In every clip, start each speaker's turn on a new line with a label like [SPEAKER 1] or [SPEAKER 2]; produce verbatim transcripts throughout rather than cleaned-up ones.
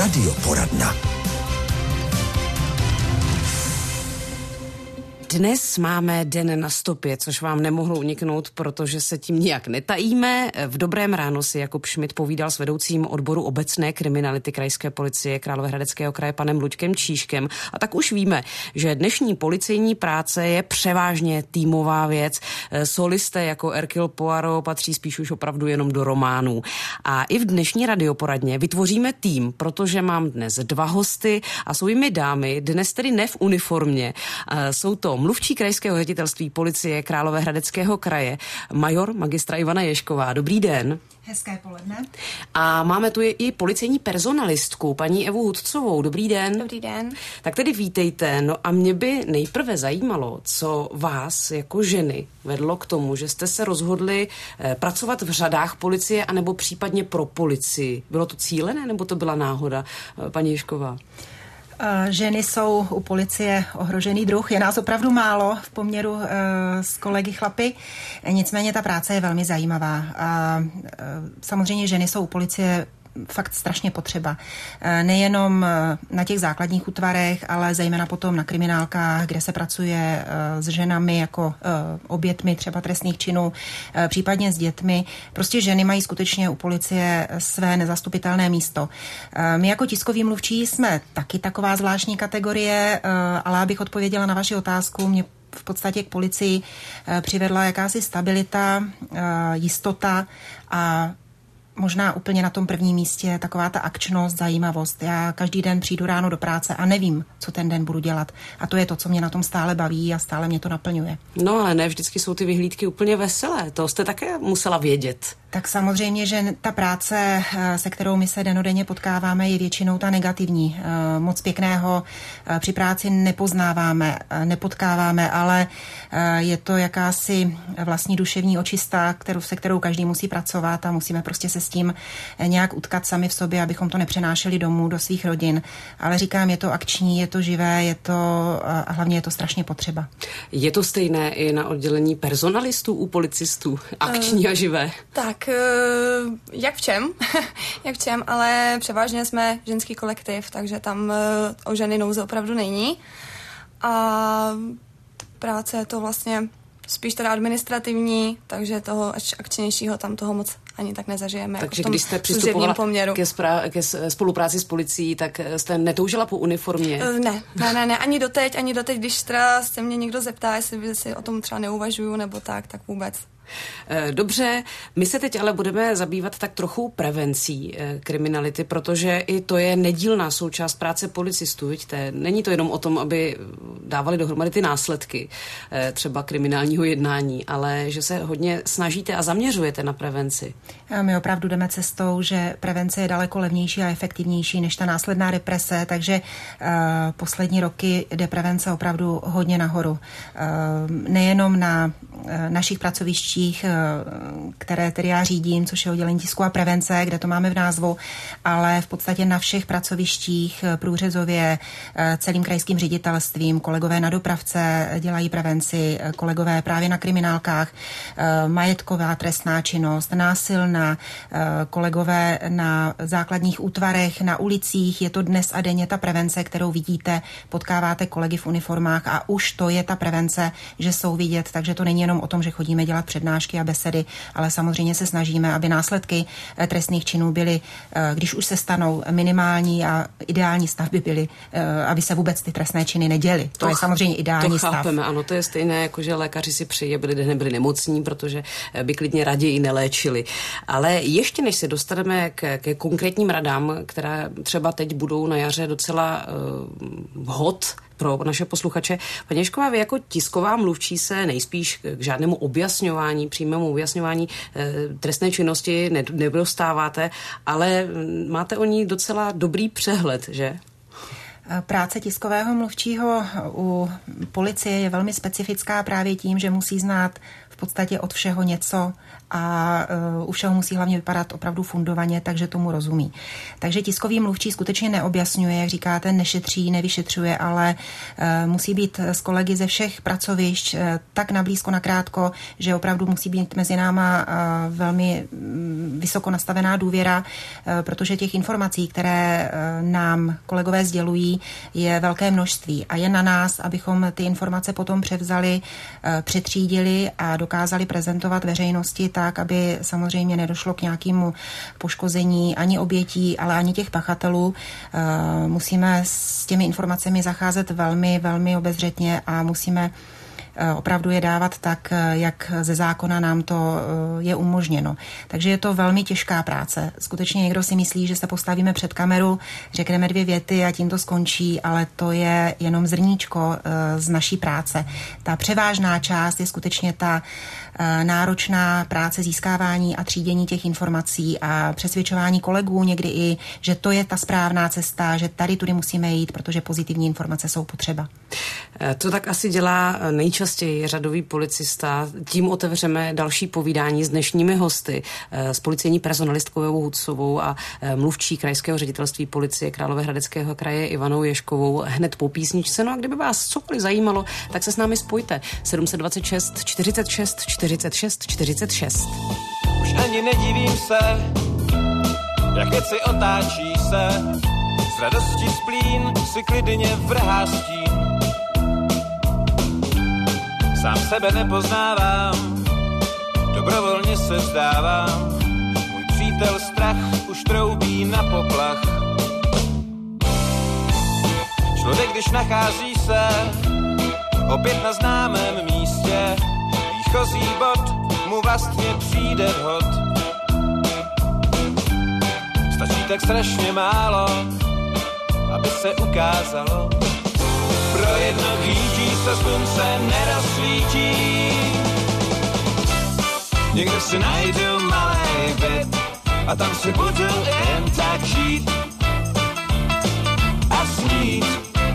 [SPEAKER 1] Radioporadna.
[SPEAKER 2] Dnes máme den na stopě, což vám nemohlo uniknout, protože se tím nijak netajíme. V Dobrém ráno si Jakub Šmit povídal s vedoucím odboru obecné kriminality krajské policie Královéhradeckého kraje panem Luďkem Číškem. A tak už víme, že dnešní policejní práce je převážně týmová věc. Solisté jako Hercule Poirot patří spíš už opravdu jenom do románů. A i v dnešní radioporadně vytvoříme tým, protože mám dnes dva hosty a jsou jimi dámy, dnes tedy ne v uniformě. Jsou to mluvčí krajského ředitelství policie Královéhradeckého kraje, major magistra Ivana Ježková. Dobrý den.
[SPEAKER 3] Hezké poledne.
[SPEAKER 2] A máme tu i policejní personalistku, paní Evu Hudcovou. Dobrý den.
[SPEAKER 3] Dobrý den.
[SPEAKER 2] Tak tedy vítejte. No a mě by nejprve zajímalo, co vás jako ženy vedlo k tomu, že jste se rozhodli eh, pracovat v řadách policie anebo případně pro policii. Bylo to cílené nebo to byla náhoda, eh, paní Ježková?
[SPEAKER 3] Ženy jsou u policie ohrožený druh. Je nás opravdu málo v poměru uh, s kolegy chlapy. Nicméně ta práce je velmi zajímavá. A uh, samozřejmě ženy jsou u policie fakt strašně potřeba. Nejenom na těch základních útvarech, ale zejména potom na kriminálkách, kde se pracuje s ženami jako obětmi třeba trestných činů, případně s dětmi. Prostě ženy mají skutečně u policie své nezastupitelné místo. My jako tiskoví mluvčí jsme taky taková zvláštní kategorie, ale abych odpověděla na vaši otázku, mě v podstatě k policii přivedla jakási stabilita, jistota a možná úplně na tom prvním místě taková ta akčnost, zajímavost. Já každý den přijdu ráno do práce a nevím, co ten den budu dělat. A to je to, co mě na tom stále baví a stále mě to naplňuje.
[SPEAKER 2] No ale ne vždycky jsou ty vyhlídky úplně veselé. To jste také musela vědět.
[SPEAKER 3] Tak samozřejmě, že ta práce, se kterou my se dennodenně potkáváme, je většinou ta negativní. Moc pěkného při práci nepoznáváme, nepotkáváme, ale je to jakási vlastní duševní očista, kterou, se kterou každý musí pracovat a musíme prostě se s tím nějak utkat sami v sobě, abychom to nepřenášeli domů do svých rodin. Ale říkám, je to akční, je to živé, je to a hlavně je to strašně potřeba.
[SPEAKER 2] Je to stejné i na oddělení personalistů u policistů? Akční uh, a živé?
[SPEAKER 4] Tak, uh, jak v čem? jak v čem, ale převážně jsme ženský kolektiv, takže tam uh, o ženy nouze opravdu není. A práce je to vlastně spíš teda administrativní, takže toho akčnějšího tam toho moc ani tak nezažijeme.
[SPEAKER 2] Takže
[SPEAKER 4] jako
[SPEAKER 2] když jste přistupovala ke, spra- ke spolupráci s policií, tak jste netoužila po uniformě?
[SPEAKER 4] Ne, ne, ne, ne, ani doteď, ani doteď, když teda se mě někdo zeptá, jestli si o tom třeba neuvažuju nebo tak, tak vůbec.
[SPEAKER 2] Dobře, my se teď ale budeme zabývat tak trochu prevencí kriminality, protože i to je nedílná součást práce policistů, vidíte. Není to jenom o tom, aby dávali dohromady ty následky třeba kriminálního jednání, ale že se hodně snažíte a zaměřujete na prevenci.
[SPEAKER 3] My opravdu jdeme cestou, že prevence je daleko levnější a efektivnější než ta následná represe, takže uh, poslední roky jde prevence opravdu hodně nahoru. Uh, nejenom na uh, našich pracovištích, které tedy já řídím, což je oddělení tisku a prevence, kde to máme v názvu, ale v podstatě na všech pracovištích průřezově, celým krajským ředitelstvím, kolegové na dopravce dělají prevenci, kolegové právě na kriminálkách, majetková trestná činnost, násilná, kolegové na základních útvarech, na ulicích, je to dnes a denně ta prevence, kterou vidíte, potkáváte kolegy v uniformách a už to je ta prevence, že jsou vidět, takže to není jenom o tom, že chodíme dělat přednášky a besedy, ale samozřejmě se snažíme, aby následky trestných činů byly, když už se stanou, minimální a ideální stav by byly, aby se vůbec ty trestné činy neděly. To, to je samozřejmě ideální
[SPEAKER 2] to
[SPEAKER 3] stav.
[SPEAKER 2] To chápeme, ano, to je stejné, jako že lékaři si přejí, aby lidé nebyli nemocní, protože by klidně raději neléčili. Ale ještě než se dostaneme k, ke konkrétním radám, které třeba teď budou na jaře docela uh, hot pro naše posluchače. Paní Ježková, vy jako tisková mluvčí se nejspíš k žádnému objasňování, přímému objasňování e, trestné činnosti nedostáváte, ale máte o ní docela dobrý přehled, že?
[SPEAKER 3] Práce tiskového mluvčího u policie je velmi specifická právě tím, že musí znát v podstatě od všeho něco a uh, u všeho musí hlavně vypadat opravdu fundovaně, takže tomu rozumí. Takže tiskový mluvčí skutečně neobjasňuje, jak říkáte, nešetří, nevyšetřuje, ale uh, musí být s kolegy ze všech pracovišť uh, tak nablízko, nakrátko, že opravdu musí být mezi náma uh, velmi um, vysoko nastavená důvěra, uh, protože těch informací, které uh, nám kolegové sdělují, je velké množství a je na nás, abychom ty informace potom převzali, uh, přetřídili a dokázali prezentovat veřejnosti tak, aby samozřejmě nedošlo k nějakému poškození ani obětí, ale ani těch pachatelů. Musíme s těmi informacemi zacházet velmi, velmi obezřetně a musíme opravdu je dávat tak, jak ze zákona nám to je umožněno. Takže je to velmi těžká práce. Skutečně někdo si myslí, že se postavíme před kameru, řekneme dvě věty a tím to skončí, ale to je jenom zrníčko z naší práce. Ta převážná část je skutečně ta náročná práce získávání a třídění těch informací a přesvědčování kolegů někdy i, že to je ta správná cesta, že tady tudy musíme jít, protože pozitivní informace jsou potřeba.
[SPEAKER 2] To tak asi dělá nejčastěji řadový policista. Tím otevřeme další povídání s dnešními hosty, s policejní personalistkou Evou Hucovou a mluvčí krajského ředitelství policie Královéhradeckého kraje Ivanou Ježkovou hned po písničce. No a kdyby vás cokoliv zajímalo, tak se s námi spojte. sedm set dvacet šest čtyřicet šest čtyřicet šest čtyřicet šest.
[SPEAKER 1] Už ani nedivím se, jak věci otáčí se, z radosti splín si klidně vrhá stín. Sám sebe nepoznávám, dobrovolně se vzdávám, můj přítel strach už troubí na poplach. Člověk, když nachází se opět na známém místě, výchozí bod mu vlastně přijde vhod. Stačí tak strašně málo, aby se ukázalo, pro jedno dítí se slunce nerozsvítí. Někde si najdu malej byt a tam si budu jen tak žít a snít.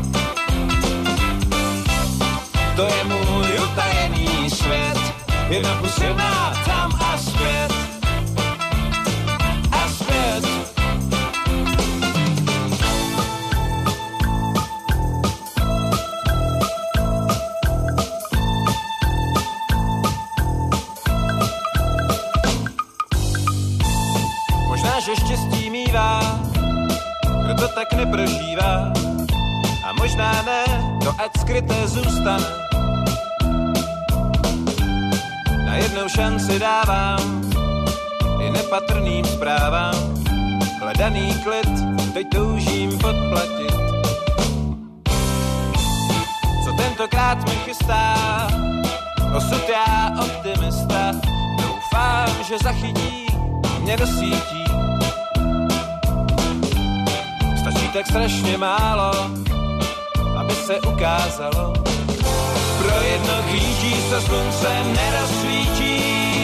[SPEAKER 1] To je můj utajený svět, jedna plus jedna tam a zpět a zpět. Možná, že štěstí mívá, kdo to tak neprožívá, a možná ne, to ať skryté zůstane. Na jednou šanci dávám i nepatrným zprávám, hledaný klid teď toužím podplatit. Co tentokrát mi chystá, osud já optimista, doufám, že zachytí mě do sítí. Stačí tak strašně málo, aby se ukázalo, pro jedno dítí se slunce nerozsvítí.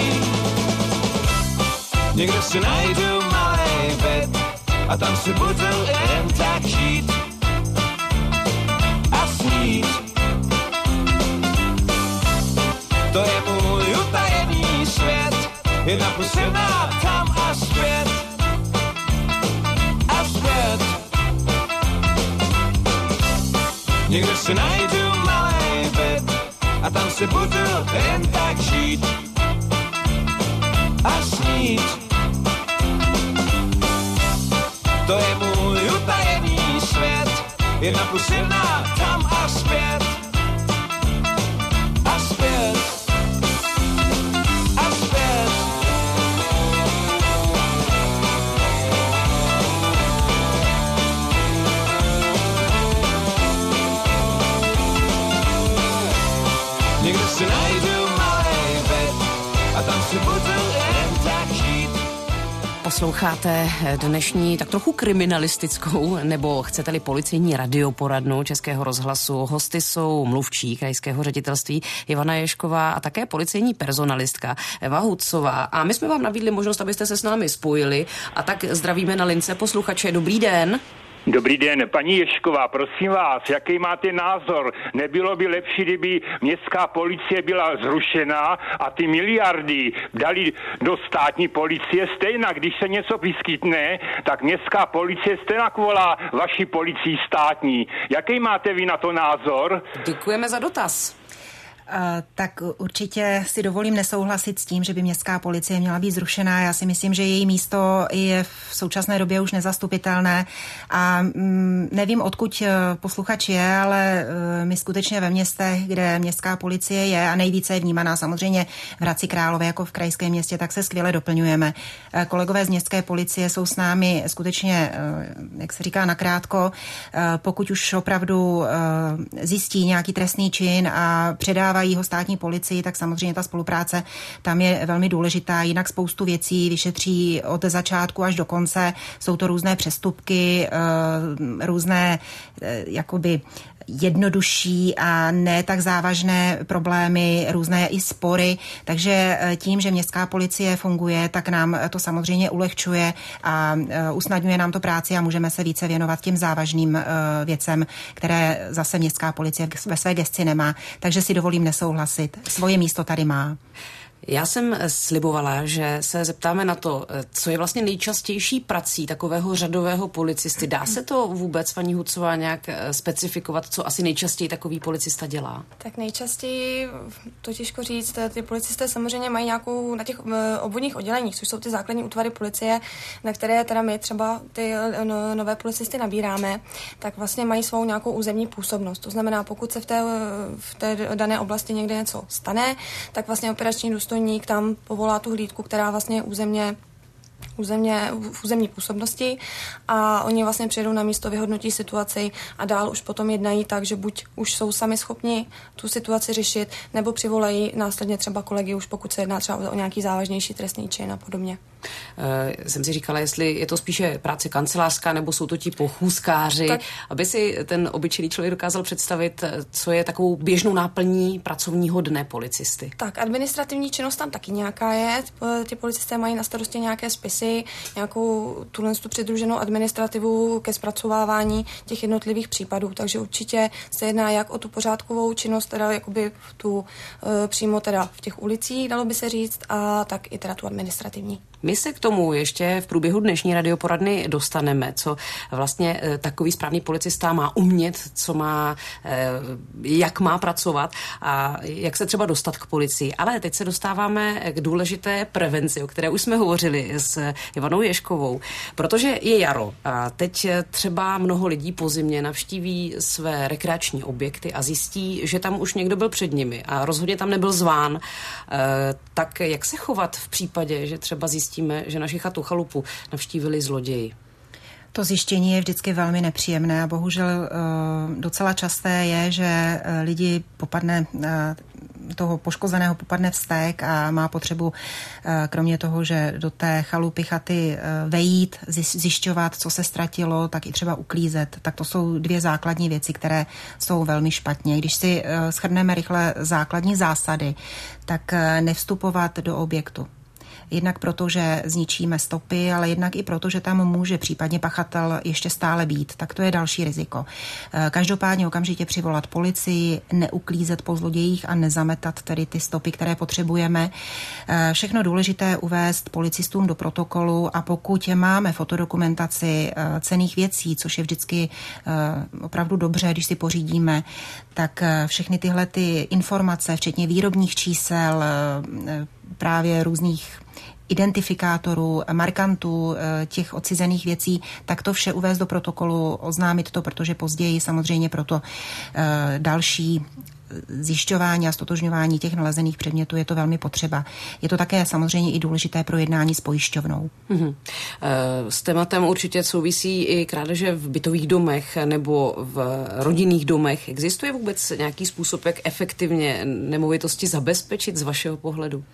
[SPEAKER 1] Někde si najdu malej byt a tam si budu jen tak žít a snít. To je můj utajený svět, jedna plus jedna tam a zpět a zpět. Někde si najdu malej byt a tam si budu jen tak žít a snít. To je můj utajený svět, jedna plus jedna tam a zpět a zpět a zpět. Někde si najdu malej byt a tam si budu jen tak žít.
[SPEAKER 2] Posloucháte dnešní tak trochu kriminalistickou, nebo chcete-li policejní radioporadnu Českého rozhlasu. Hosty jsou mluvčí krajského ředitelství Ivana Ježková a také policejní personalistka Eva Hucová. A my jsme vám nabídli možnost, abyste se s námi spojili, a tak zdravíme na lince posluchače. Dobrý den.
[SPEAKER 5] Dobrý den, paní Ježková, prosím vás, jaký máte názor? Nebylo by lepší, kdyby městská policie byla zrušená a ty miliardy dali do státní policie? Stejně, když se něco vyskytne, tak městská policie stejně volá vaší policii státní. Jaký máte vy na to názor?
[SPEAKER 2] Děkujeme za dotaz.
[SPEAKER 3] Uh, tak určitě si dovolím nesouhlasit s tím, že by městská policie měla být zrušená. Já si myslím, že její místo je v současné době už nezastupitelné a mm, nevím, odkud posluchač je, ale uh, my skutečně ve městech, kde městská policie je a nejvíce je vnímaná samozřejmě v Hradci Králové jako v krajském městě, tak se skvěle doplňujeme. Uh, kolegové z městské policie jsou s námi skutečně, uh, jak se říká, nakrátko. Uh, pokud už opravdu uh, zjistí nějaký trestný čin a předá ho státní policii, tak samozřejmě ta spolupráce tam je velmi důležitá. Jinak spoustu věcí vyšetří od začátku až do konce. Jsou to různé přestupky, různé jakoby jednodušší a ne tak závažné problémy, různé i spory. Takže tím, že městská policie funguje, tak nám to samozřejmě ulehčuje a usnadňuje nám to práci a můžeme se více věnovat těm závažným věcem, které zase městská policie ve své gesci nemá. Takže si dovolím nesouhlasit. Svoje místo tady má.
[SPEAKER 2] Já jsem slibovala, že se zeptáme na to, co je vlastně nejčastější prací takového řadového policisty. Dá se to vůbec, paní Hucová, nějak specifikovat, co asi nejčastěji takový policista dělá?
[SPEAKER 4] Tak nejčastěji, to těžko říct, ty policisté samozřejmě mají nějakou na těch obvodních odděleních, což jsou ty základní útvary policie, na které teda my třeba ty nové policisty nabíráme, tak vlastně mají svou nějakou územní působnost. To znamená, pokud se v té, v té dané oblasti někde něco stane, tak vlastně operační důstojník tam povolá tu hlídku, která vlastně je územně Územně, v územní působnosti a oni vlastně přijedou na místo, vyhodnotí situaci a dál už potom jednají tak, že buď už jsou sami schopni tu situaci řešit, nebo přivolají následně třeba kolegy, už pokud se jedná třeba o nějaký závažnější trestný čin a podobně.
[SPEAKER 2] Uh, jsem si říkala, jestli je to spíše práce kancelářská, nebo jsou to ti pochůzkáři, tak, aby si ten obyčejný člověk dokázal představit, co je takovou běžnou náplní pracovního dne policisty.
[SPEAKER 4] Tak, administrativní činnost tam taky nějaká je. Ty policisté mají na starosti nějaké spisy, nějakou tuhle tu přidruženou administrativu ke zpracovávání těch jednotlivých případů, takže určitě se jedná jak o tu pořádkovou činnost, teda jakoby v tu e, přímo teda v těch ulicích, dalo by se říct, a tak i teda tu administrativní.
[SPEAKER 2] My se k tomu ještě v průběhu dnešní radioporadny dostaneme, co vlastně takový správný policista má umět, co má, jak má pracovat a jak se třeba dostat k policii. Ale teď se dostáváme k důležité prevenci, o které už jsme hovořili s Ivanou Ježkovou, protože je jaro a teď třeba mnoho lidí po zimě navštíví své rekreační objekty a zjistí, že tam už někdo byl před nimi a rozhodně tam nebyl zván. Tak jak se chovat v případě, že třeba zjistí, že naši chatu chalupu navštívili zloději?
[SPEAKER 3] To zjištění je vždycky velmi nepříjemné a bohužel docela časté je, že lidi popadne toho poškozeného popadne vztek a má potřebu kromě toho, že do té chalupy chaty vejít, zjišťovat, co se ztratilo, tak i třeba uklízet. Tak to jsou dvě základní věci, které jsou velmi špatně. Když si shrneme rychle základní zásady, tak nevstupovat do objektu. Jednak proto, že zničíme stopy, ale jednak i proto, že tam může případně pachatel ještě stále být. Tak to je další riziko. Každopádně okamžitě přivolat policii, neuklízet po zlodějích a nezametat tedy ty stopy, které potřebujeme. Všechno důležité uvést policistům do protokolu a pokud máme fotodokumentaci cenných věcí, což je vždycky opravdu dobře, když si pořídíme, tak všechny tyhle ty informace, včetně výrobních čísel, právě různých identifikátorů, markantů těch odcizených věcí, tak to vše uvést do protokolu, oznámit to, protože později samozřejmě proto další zjišťování a stotožňování těch nalezených předmětů je to velmi potřeba. Je to také samozřejmě i důležité pro jednání s pojišťovnou. Mm-hmm.
[SPEAKER 2] S tématem určitě souvisí i krádeže v bytových domech nebo v rodinných domech. Existuje vůbec nějaký způsob, jak efektivně nemovitosti zabezpečit z vašeho pohledu?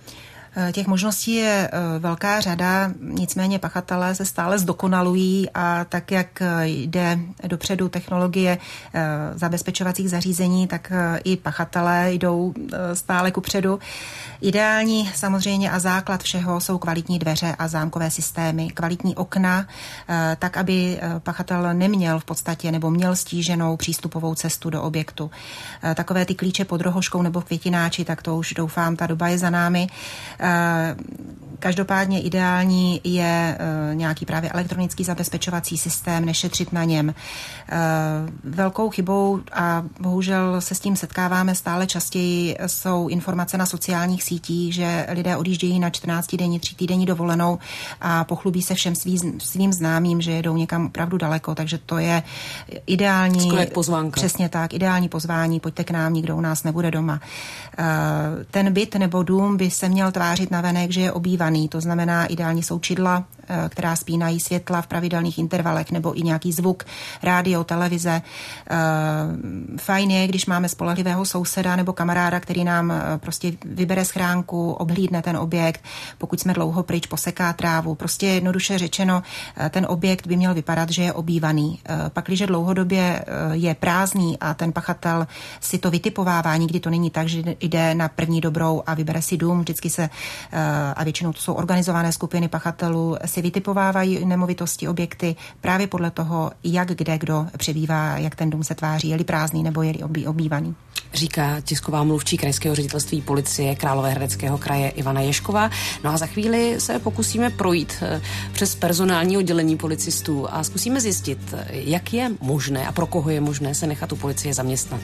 [SPEAKER 3] Těch možností je velká řada, nicméně pachatelé se stále zdokonalují a tak, jak jde dopředu technologie zabezpečovacích zařízení, tak i pachatelé jdou stále kupředu. Ideální samozřejmě a základ všeho jsou kvalitní dveře a zámkové systémy, kvalitní okna, tak, aby pachatel neměl v podstatě nebo měl stíženou přístupovou cestu do objektu. Takové ty klíče pod rohoškou nebo květináči, tak to už doufám, ta doba je za námi. Každopádně ideální je nějaký právě elektronický zabezpečovací systém, nešetřit na něm. Velkou chybou, a bohužel se s tím setkáváme stále častěji, jsou informace na sociálních sítích, že lidé odjíždějí na čtrnáctidenní, třítýdenní dovolenou a pochlubí se všem svým, svým známým, že jedou někam opravdu daleko, takže to je ideální.
[SPEAKER 2] Skoro jak pozvánka.
[SPEAKER 3] Přesně tak, ideální pozvání, pojďte k nám, nikdo u nás nebude doma. Ten byt nebo dům by se měl tvářit navenek, že je obývaný, to znamená ideální jsou čidla, která spínají světla v pravidelných intervalech, nebo i nějaký zvuk, rádio, televize. Fajn je, když máme spolehlivého souseda nebo kamaráda, který nám prostě vybere schránku, obhlídne ten objekt, pokud jsme dlouho pryč, poseká trávu. Prostě jednoduše řečeno, ten objekt by měl vypadat, že je obývaný. Pakliže dlouhodobě je prázdný a ten pachatel si to vytipovává, nikdy to není tak, že jde na první dobrou a vybere si dům, vždycky se, a většinou to jsou organizované skupiny pachatelů, si vytipovávají nemovitosti, objekty právě podle toho, jak kde kdo přebývá, jak ten dům se tváří, je-li prázdný nebo je-li obý, obývaný.
[SPEAKER 2] Říká tisková mluvčí krajského ředitelství policie Královéhradeckého kraje Ivana Ježková. No a za chvíli se pokusíme projít přes personální oddělení policistů a zkusíme zjistit, jak je možné a pro koho je možné se nechat u policie zaměstnat.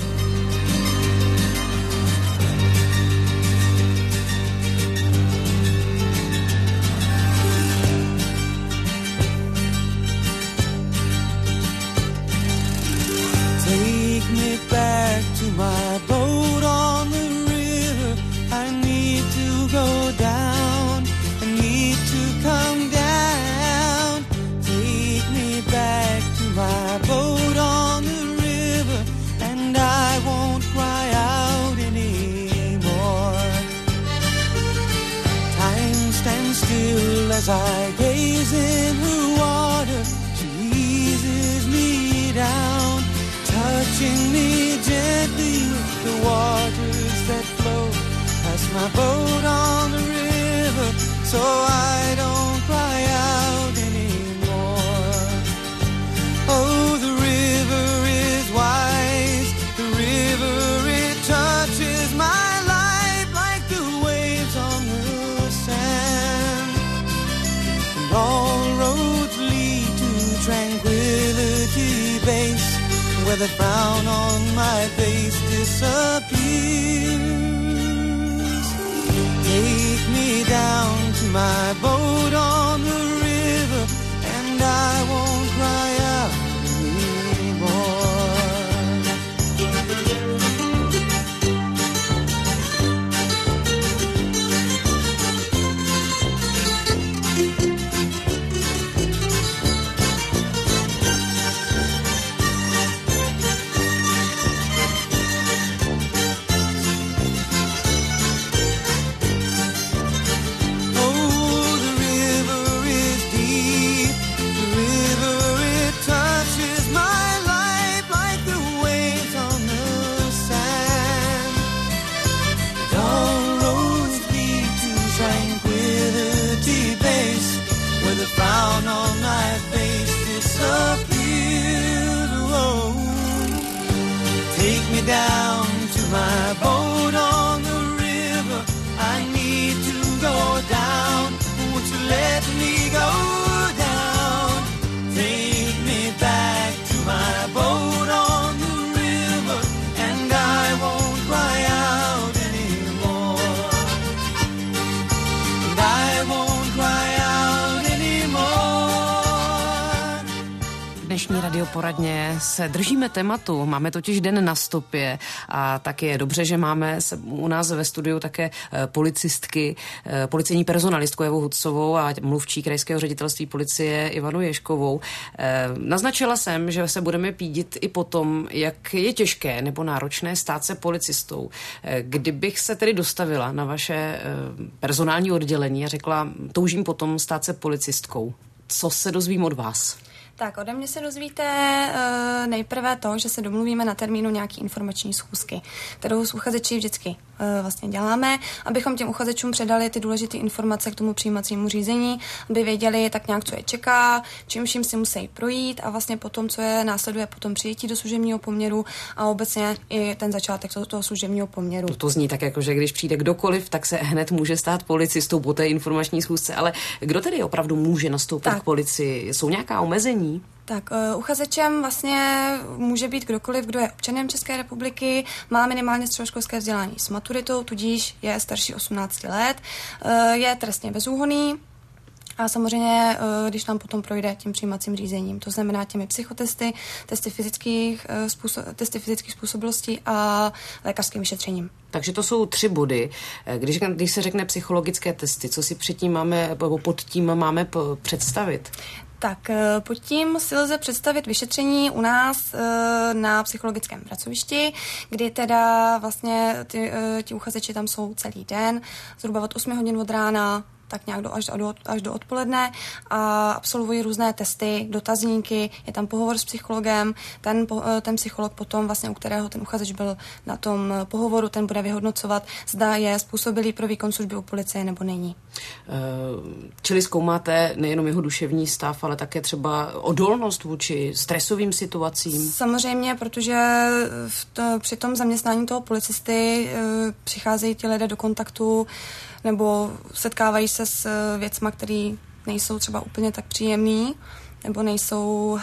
[SPEAKER 6] Back to my boat on the river. I need to go down. I need to come down. Take me back to my boat on the river, and I won't cry out anymore. Time stands still as I gaze in her water. She eases me down, touching me gently with the waters that flow past my boat on the river, so I don't cry out anymore. Oh, the river is wise, the river, it touches my life like the waves on the sand, and all roads lead to Tranquility Base, where the frown on my face disappears. Take me down to my boat on the river, and I won't cry out anymore.
[SPEAKER 2] dnešní radioporadně se držíme tématu. Máme totiž den na stopě a tak je dobře, že máme u nás ve studiu také policistky, policejní personalistku Evu Hudcovou a mluvčí krajského ředitelství policie Ivanu Ježkovou. Naznačila jsem, že se budeme pídit i potom, jak je těžké nebo náročné stát se policistou. Kdybych se tedy dostavila na vaše personální oddělení a řekla, toužím potom stát se policistkou, co se dozvím od vás?
[SPEAKER 4] Tak ode mě se dozvíte uh, nejprve to, že se domluvíme na termínu nějaký informační schůzky, kterou s uchazeči vždycky uh, vlastně děláme, abychom těm uchazečům předali ty důležité informace k tomu přijímacímu řízení, aby věděli tak nějak, co je čeká, čím vším si musí projít a vlastně potom, co je následuje potom přijetí do služebního poměru a obecně i ten začátek toho, toho služebního poměru.
[SPEAKER 2] To, to zní tak jako, že když přijde kdokoliv, tak se hned může stát policistou po té informační schůzce, ale kdo tedy opravdu může nastoupit tak k policii? Jsou nějaká omezení?
[SPEAKER 4] Tak uh, uchazečem vlastně může být kdokoliv, kdo je občanem České republiky, má minimálně středoškolské vzdělání s maturitou, tudíž je starší osmnáct let, uh, je trestně bezúhonný a samozřejmě, uh, když nám potom projde tím přijímacím řízením, to znamená těmi psychotesty, testy fyzických, uh, způsob, testy fyzických způsobilostí a lékařským vyšetřením.
[SPEAKER 2] Takže to jsou tři body. Když, když se řekne psychologické testy, co si předtím máme, nebo pod tím máme představit?
[SPEAKER 4] Tak pod tím si lze představit vyšetření u nás na psychologickém pracovišti, kdy teda vlastně ty, ti uchazeči tam jsou celý den, zhruba od osmi hodin od rána, tak nějak do, až, do, až do odpoledne a absolvují různé testy, dotazníky, je tam pohovor s psychologem, ten, ten psycholog potom, vlastně, u kterého ten uchazeč byl na tom pohovoru, ten bude vyhodnocovat, zda je způsobilý pro výkon služby u policie nebo není.
[SPEAKER 2] Čili zkoumáte nejenom jeho duševní stav, ale také třeba odolnost vůči stresovým situacím? Samozřejmě, protože
[SPEAKER 4] v to, při tom zaměstnání toho policisty e, přicházejí ti lidé do kontaktu nebo setkávají se s věcma, které nejsou třeba úplně tak příjemný, nebo nejsou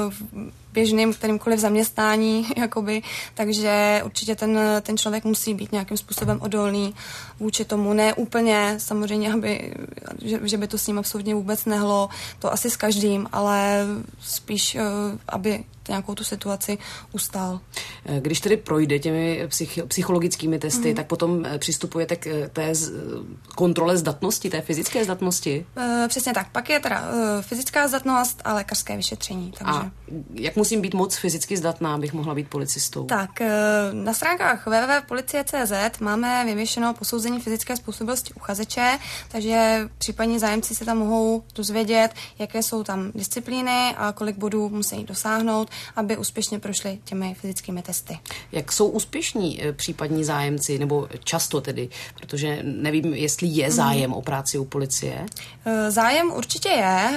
[SPEAKER 4] v běžným kterýmkoliv zaměstnání, jakoby, takže určitě ten, ten člověk musí být nějakým způsobem odolný vůči tomu. Ne úplně, samozřejmě, aby, že, že by to s ním absolutně vůbec nehlo, to asi s každým, ale spíš, aby nějakou tu situaci ustál.
[SPEAKER 2] Když tedy projde těmi psych, psychologickými testy, mm. tak potom přistupujete k té kontrole zdatnosti, té fyzické zdatnosti?
[SPEAKER 4] E, přesně tak. Pak je teda e, fyzická zdatnost a lékařské vyšetření. Takže.
[SPEAKER 2] A jak musím být moc fyzicky zdatná, abych mohla být policistou?
[SPEAKER 4] Tak, e, na stránkách w w w tečka policie tečka c z máme vyvěšeno posouzení fyzické způsobilosti uchazeče, takže případní zájemci se tam mohou dozvědět, jaké jsou tam disciplíny a kolik bodů musí dosáhnout, aby úspěšně prošli těmi fyzickými testy. Jak jsou úspěšní případní zájemci, nebo často tedy, protože nevím, jestli je zájem mm. o práci u policie? Zájem určitě je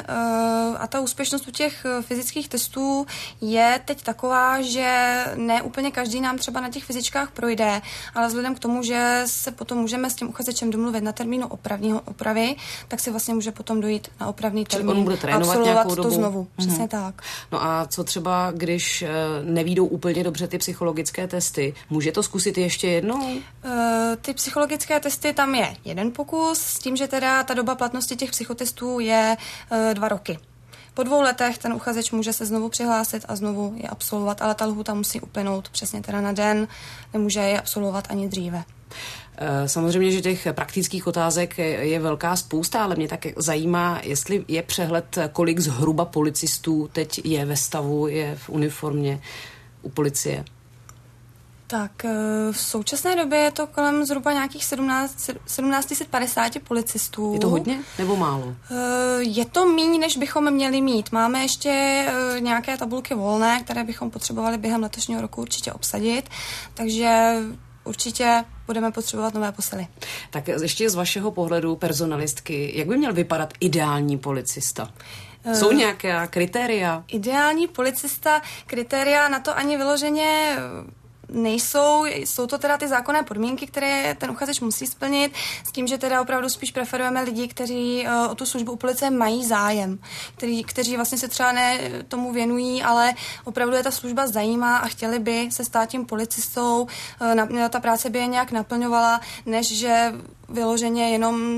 [SPEAKER 4] a ta úspěšnost u těch fyzických testů je teď taková, že ne úplně každý nám třeba na těch fyzičkách projde, ale vzhledem k tomu, že se potom můžeme s tím uchazečem domluvit na termínu opravního opravy, tak si vlastně může potom dojít na opravný termín. Čili on bude trénovat nějakou dobu? To znovu, přesně mm. tak. No a co třeba když nevídou úplně dobře ty psychologické testy, může to zkusit ještě jednou? Uh, ty psychologické testy, tam je jeden pokus, s tím, že teda ta doba platnosti těch psychotestů je uh, dva roky. Po dvou letech ten uchazeč může se znovu přihlásit a znovu je absolvovat, ale ta lhůta musí uplynout přesně teda na den, nemůže je absolvovat ani dříve. Samozřejmě, že těch praktických otázek je velká spousta, ale mě tak zajímá, jestli je přehled, kolik zhruba policistů teď je ve stavu, je v uniformě u policie. Tak v současné době je to kolem zhruba nějakých sedmnáct set padesát policistů. Je to hodně nebo málo? Je to míň, než bychom měli mít. Máme ještě nějaké tabulky volné, které bychom potřebovali během letošního roku určitě obsadit, takže určitě budeme potřebovat nové posily. Tak ještě z vašeho pohledu personalistky, jak by měl vypadat ideální policista? Jsou nějaké kritéria? Ideální policista, kritéria na to ani vyloženě nejsou, jsou to teda ty zákonné podmínky, které ten uchazeč musí splnit, s tím, že teda opravdu spíš preferujeme lidi, kteří uh, o tu službu u policie mají zájem, který, kteří vlastně se třeba ne tomu věnují, ale opravdu je ta služba zajímá a chtěli by se stát tím policistou, uh, na, ta práce by je nějak naplňovala, než že vyloženě jenom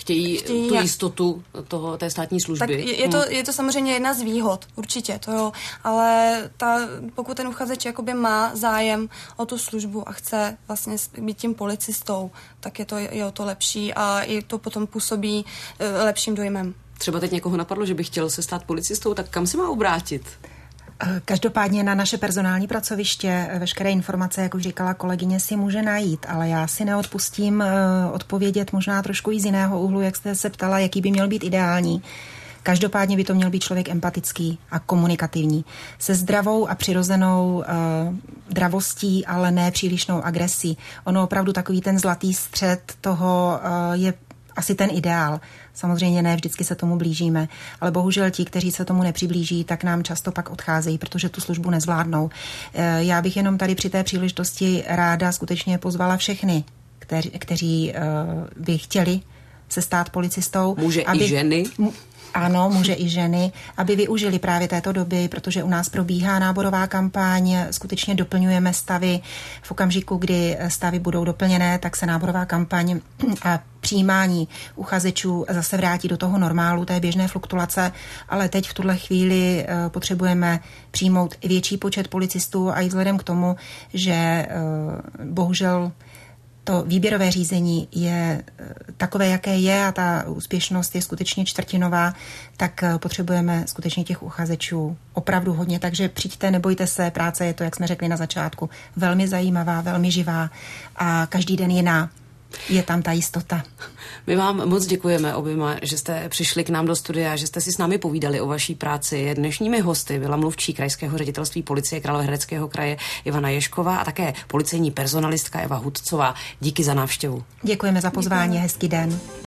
[SPEAKER 2] Chtějí,
[SPEAKER 4] Chtějí
[SPEAKER 2] tu
[SPEAKER 4] jak...
[SPEAKER 2] jistotu toho, té státní služby.
[SPEAKER 4] Tak je, je, to, je to samozřejmě jedna z výhod, určitě, to jo, ale ta, pokud ten uchazeč jakoby má zájem o tu službu a chce vlastně být tím policistou, tak je to, je o to lepší a i to potom působí uh, lepším dojmem.
[SPEAKER 2] Třeba teď někoho napadlo, že by chtěl se stát policistou, tak kam se má obrátit?
[SPEAKER 3] Každopádně na naše personální pracoviště veškeré informace, jak už říkala kolegyně, si může najít, ale já si neodpustím odpovědět možná trošku i z jiného úhlu, jak jste se ptala, jaký by měl být ideální. Každopádně by to měl být člověk empatický a komunikativní. Se zdravou a přirozenou uh, dravostí, ale ne přílišnou agresí. Ono opravdu takový ten zlatý střed toho uh, je asi ten ideál. Samozřejmě ne, vždycky se tomu blížíme, ale bohužel ti, kteří se tomu nepřiblíží, tak nám často pak odcházejí, protože tu službu nezvládnou. Já bych jenom tady při té příležitosti ráda skutečně pozvala všechny, kteři, kteří by chtěli se stát policistou.
[SPEAKER 2] Může
[SPEAKER 3] aby,
[SPEAKER 2] i ženy?
[SPEAKER 3] Ano, může i ženy, aby využili právě této doby, protože u nás probíhá náborová kampaň, skutečně doplňujeme stavy. V okamžiku, kdy stavy budou doplněné, tak se náborová kampaň a přijímání uchazečů zase vrátí do toho normálu, té běžné fluktuace, ale teď v tuhle chvíli potřebujeme přijmout větší počet policistů a i vzhledem k tomu, že bohužel to výběrové řízení je takové, jaké je a ta úspěšnost je skutečně čtvrtinová, tak potřebujeme skutečně těch uchazečů opravdu hodně, takže přijďte, nebojte se, práce je to, jak jsme řekli na začátku, velmi zajímavá, velmi živá a každý den jiná. Je tam ta jistota.
[SPEAKER 2] My vám moc děkujeme oběma, že jste přišli k nám do studia, že jste si s námi povídali o vaší práci. Dnešními hosty byla mluvčí krajského ředitelství policie Královéhradeckého kraje Ivana Ježková a také policejní personalistka Eva Hudcová. Díky za návštěvu.
[SPEAKER 3] Děkujeme za pozvání, hezký den.